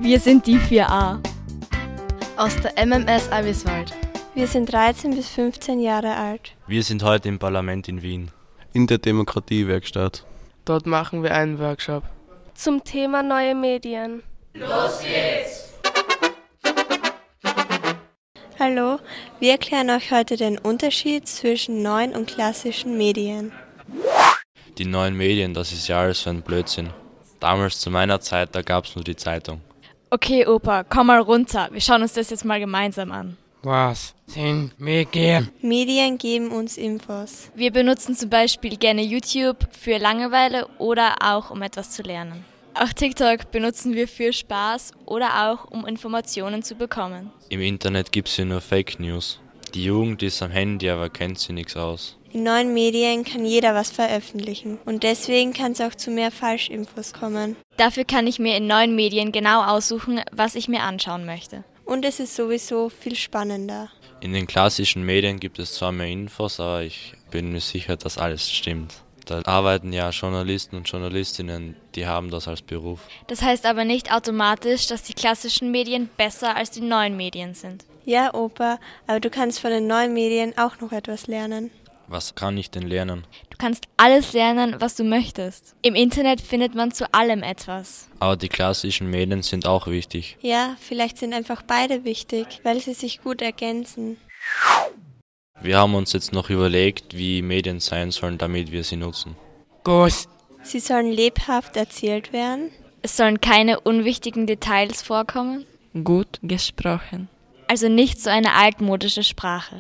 Wir sind die 4a. Aus der MMS Eiviswald. Wir sind 13 bis 15 Jahre alt. Wir sind heute im Parlament in Wien. In der Demokratiewerkstatt. Dort machen wir einen Workshop. Zum Thema neue Medien. Los geht's! Hallo, wir erklären euch heute den Unterschied zwischen neuen und klassischen Medien. Die neuen Medien, das ist ja alles so ein Blödsinn. Damals zu meiner Zeit, da gab's nur die Zeitung. Okay, Opa, komm mal runter. Wir schauen uns das jetzt mal gemeinsam an. Was sind Medien? Medien geben uns Infos. Wir benutzen zum Beispiel gerne YouTube für Langeweile oder auch um etwas zu lernen. Auch TikTok benutzen wir für Spaß oder auch um Informationen zu bekommen. Im Internet gibt's ja nur Fake News. Die Jugend ist am Handy, aber kennt sich nichts aus. In neuen Medien kann jeder was veröffentlichen und deswegen kann es auch zu mehr Falschinfos kommen. Dafür kann ich mir in neuen Medien genau aussuchen, was ich mir anschauen möchte. Und es ist sowieso viel spannender. In den klassischen Medien gibt es zwar mehr Infos, aber ich bin mir sicher, dass alles stimmt. Da arbeiten ja Journalisten und Journalistinnen, die haben das als Beruf. Das heißt aber nicht automatisch, dass die klassischen Medien besser als die neuen Medien sind. Ja, Opa, aber du kannst von den neuen Medien auch noch etwas lernen. Was kann ich denn lernen? Du kannst alles lernen, was du möchtest. Im Internet findet man zu allem etwas. Aber die klassischen Medien sind auch wichtig. Ja, vielleicht sind einfach beide wichtig, weil sie sich gut ergänzen. Wir haben uns jetzt noch überlegt, wie Medien sein sollen, damit wir sie nutzen. Groß. Sie sollen lebhaft erzählt werden. Es sollen keine unwichtigen Details vorkommen. Gut gesprochen. Also nicht so eine altmodische Sprache.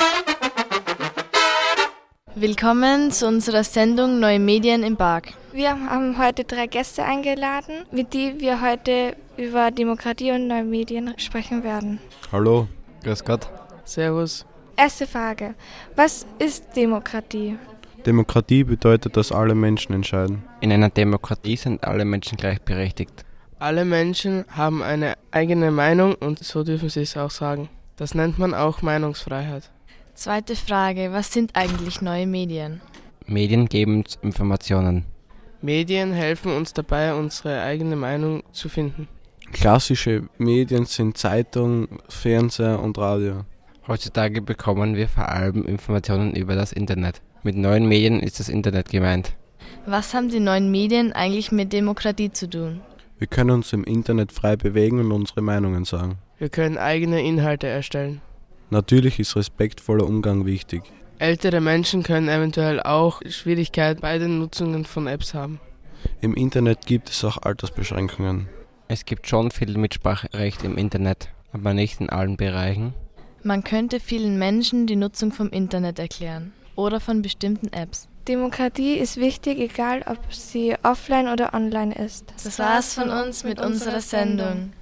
Willkommen zu unserer Sendung Neue Medien im Park. Wir haben heute 3 Gäste eingeladen, mit denen wir heute über Demokratie und neue Medien sprechen werden. Hallo, grüß Gott. Servus. Erste Frage. Was ist Demokratie? Demokratie bedeutet, dass alle Menschen entscheiden. In einer Demokratie sind alle Menschen gleichberechtigt. Alle Menschen haben eine eigene Meinung und so dürfen sie es auch sagen. Das nennt man auch Meinungsfreiheit. Zweite Frage, was sind eigentlich neue Medien? Medien geben uns Informationen. Medien helfen uns dabei, unsere eigene Meinung zu finden. Klassische Medien sind Zeitung, Fernseher und Radio. Heutzutage bekommen wir vor allem Informationen über das Internet. Mit neuen Medien ist das Internet gemeint. Was haben die neuen Medien eigentlich mit Demokratie zu tun? Wir können uns im Internet frei bewegen und unsere Meinungen sagen. Wir können eigene Inhalte erstellen. Natürlich ist respektvoller Umgang wichtig. Ältere Menschen können eventuell auch Schwierigkeiten bei den Nutzungen von Apps haben. Im Internet gibt es auch Altersbeschränkungen. Es gibt schon viel Mitspracherecht im Internet, aber nicht in allen Bereichen. Man könnte vielen Menschen die Nutzung vom Internet erklären oder von bestimmten Apps. Demokratie ist wichtig, egal ob sie offline oder online ist. Das war's von uns mit unserer Sendung.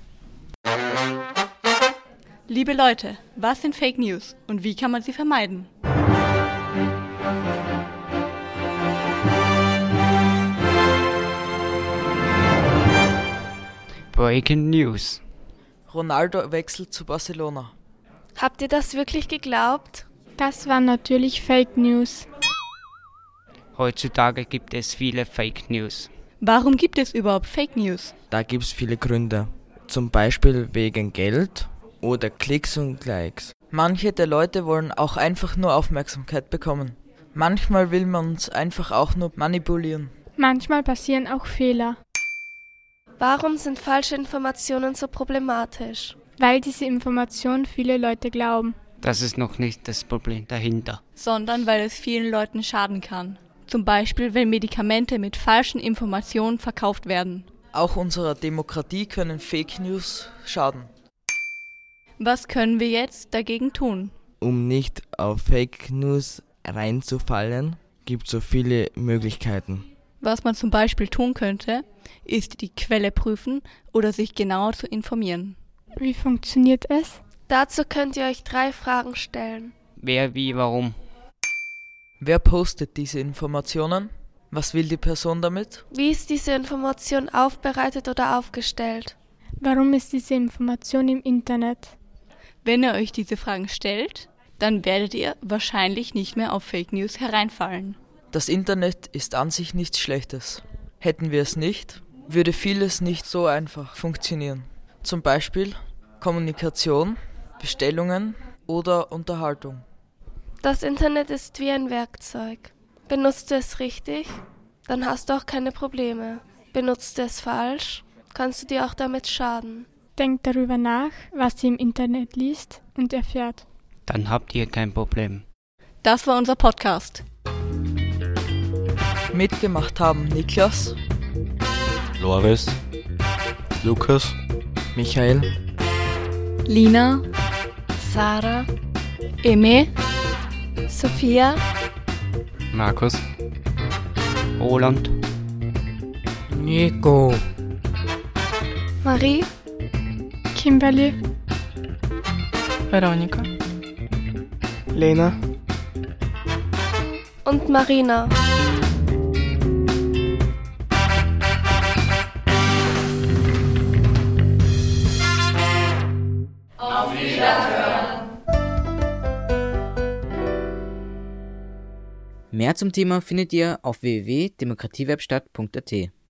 Liebe Leute, was sind Fake News und wie kann man sie vermeiden? Breaking News. Ronaldo wechselt zu Barcelona. Habt ihr das wirklich geglaubt? Das war natürlich Fake News. Heutzutage gibt es viele Fake News. Warum gibt es überhaupt Fake News? Da gibt es viele Gründe. Zum Beispiel wegen Geld oder Klicks und Likes. Manche der Leute wollen auch einfach nur Aufmerksamkeit bekommen. Manchmal will man uns einfach auch nur manipulieren. Manchmal passieren auch Fehler. Warum sind falsche Informationen so problematisch? Weil diese Information viele Leute glauben. Das ist noch nicht das Problem dahinter. Sondern weil es vielen Leuten schaden kann. Zum Beispiel, wenn Medikamente mit falschen Informationen verkauft werden. Auch unserer Demokratie können Fake News schaden. Was können wir jetzt dagegen tun? Um nicht auf Fake News reinzufallen, gibt es so viele Möglichkeiten. Was man zum Beispiel tun könnte, ist die Quelle prüfen oder sich genauer zu informieren. Wie funktioniert es? Dazu könnt ihr euch 3 Fragen stellen. Wer, wie, warum? Wer postet diese Informationen? Was will die Person damit? Wie ist diese Information aufbereitet oder aufgestellt? Warum ist diese Information im Internet? Wenn ihr euch diese Fragen stellt, dann werdet ihr wahrscheinlich nicht mehr auf Fake News hereinfallen. Das Internet ist an sich nichts Schlechtes. Hätten wir es nicht, würde vieles nicht so einfach funktionieren. Zum Beispiel Kommunikation, Bestellungen oder Unterhaltung. Das Internet ist wie ein Werkzeug. Benutzt du es richtig, dann hast du auch keine Probleme. Benutzt du es falsch, kannst du dir auch damit schaden. Denkt darüber nach, was ihr im Internet liest und erfährt. Dann habt ihr kein Problem. Das war unser Podcast. Mitgemacht haben Niklas, Loris, Lukas, Michael, Lina, Sarah, Eme, Sophia, Markus, Roland, Nico, Marie, Kimberly, Veronika, Lena und Marina. Auf Wiederhören! Mehr zum Thema findet ihr auf www.demokratiewerkstatt.at.